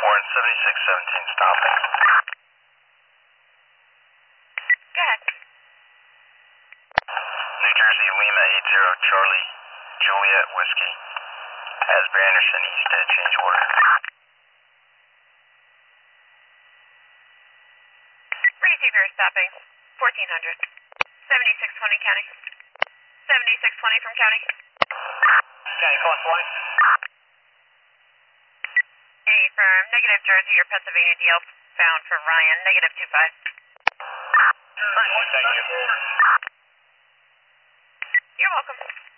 Warren 7617 stopping. Go ahead. New Jersey Lima 80 Charlie Juliet Whiskey. Asbury Anderson East Dead change order. Receiver stopping. 1400. 7620 County. 7620 from County. County calling flight. Affirm. Negative Jersey or Pennsylvania DL bound for Ryan. Negative 25. Thank you. You're welcome.